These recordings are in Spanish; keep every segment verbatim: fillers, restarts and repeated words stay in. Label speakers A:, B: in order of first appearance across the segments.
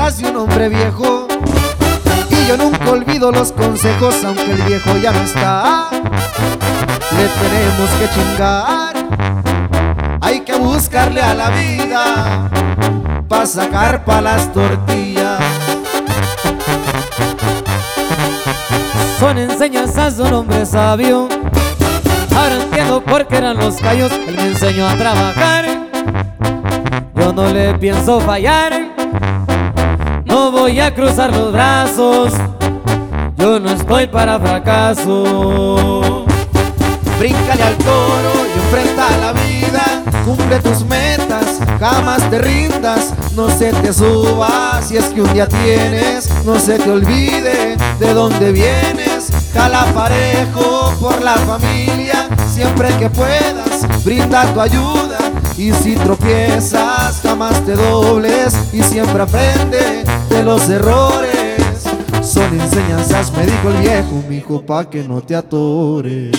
A: enseñanzas de un hombre viejo, y yo nunca olvido los consejos, aunque el viejo ya no está. Le tenemos que chingar, hay que buscarle a la vida pa' sacar pa' las tortillas.
B: Son enseñanzas de un hombre sabio. Ahora entiendo por qué eran los callos. Él me enseñó a trabajar. Yo no le pienso fallar. No voy a cruzar los brazos. Yo no estoy para fracaso.
A: Bríncale al toro y enfrenta la vida. Cumple tus metas, jamás te rindas. No se te suba si es que un día tienes. No se te olvide de dónde vienes. Jala parejo por la familia. Siempre que puedas, brinda tu ayuda. Y si tropiezas, jamás te dobles. Y siempre aprende de los errores. Son enseñanzas, me dijo el viejo, mijo, pa' que no te atores.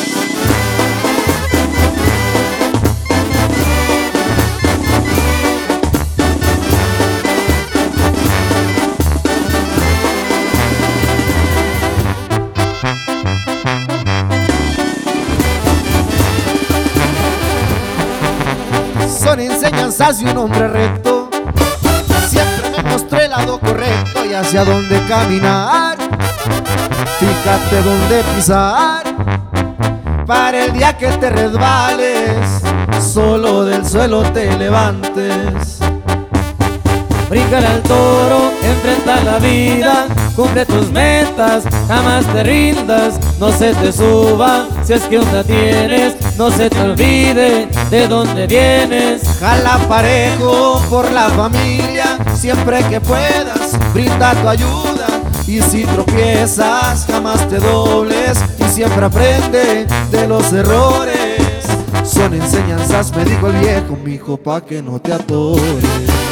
A: Son enseñanzas de un hombre recto. Siempre me mostró el lado correcto y hacia dónde caminar. Fíjate dónde pisar para el día que te resbales, solo del suelo te levantes.
B: Bríncale al toro, enfrenta la vida. Cumple tus metas, jamás te rindas. No se te suba si es que una tienes. No se te olvide de dónde vienes.
A: Jala parejo por la familia. Siempre que puedas, brinda tu ayuda. Y si tropiezas, jamás te dobles. Y siempre aprende de los errores. Son enseñanzas, me dijo el viejo, mijo, pa' que no te atores.